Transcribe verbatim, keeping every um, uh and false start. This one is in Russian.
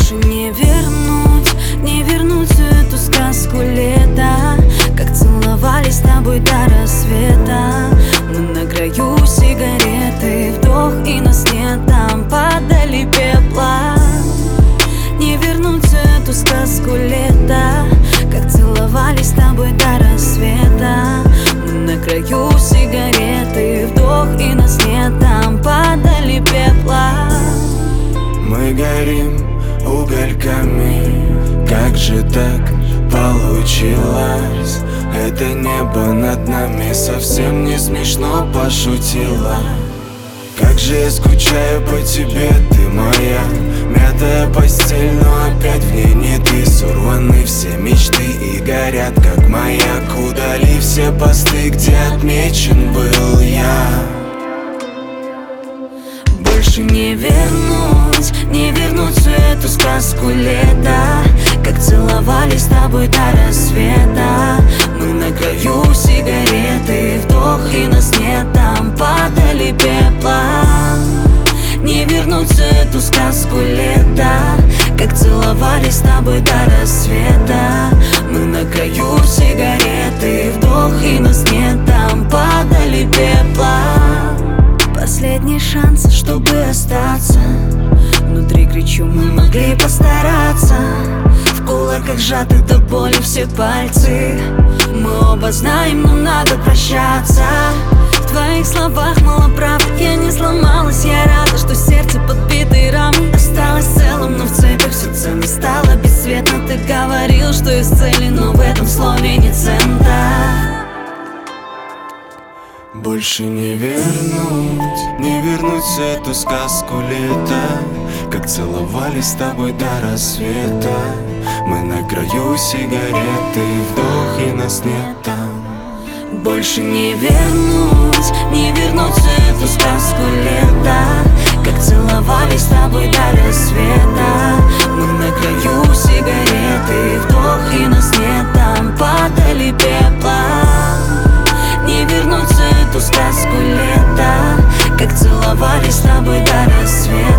Больше не вернуть, не вернуть всю эту сказку лета, как целовались с тобой до рассвета. Мы на краю сигареты, вдох, и нас нет, там падали пепла. Не вернуть всю эту сказку лета, как целовались с тобой до рассвета. Мы на краю сигареты, вдох, и нас нет, там падали пепла. Мы горим угольками, как же так получилось? Это небо над нами совсем не смешно пошутила. Как же я скучаю по тебе, ты моя мятая постель, но опять в ней не ты. Сорваны все мечты и горят, как маяк. Удали все посты, где отмечен был я. Больше не вернуть, не вернуть всю эту сказку лета, как целовались с тобой до рассвета. Мы на краю сигареты, вдох, и нас нет, там падали пепла. Не вернуть всю эту сказку лета, как целовались с тобой до рассвета. Мы на краю сигареты, вдох, и нас нет, там падали пепла. Последний шанс, чтобы остаться. Внутри кричу, мы могли постараться. В кулаках сжаты до боли все пальцы. Мы оба знаем, но надо прощаться. В твоих словах мало правды, я не сломалась. Я рада, что сердце подбитые рамы осталось целым, но в цепях все ценно стало бесцветно. Ты говорил, что из цели, но в этом слове нет цента. Больше не вернуть, не вернуть всю эту сказку лета, как целовались с тобой до рассвета. Мы на краю сигареты, вдох, и нас нет там. Больше не вернуть, не вернуть всю эту сказку лета, как целовались с тобой до рассвета. Мы на краю сигареты, вдох, и нас нет, там падали пепла. Не вернуть всю эту сказку лета, как целовались с тобой до рассвета.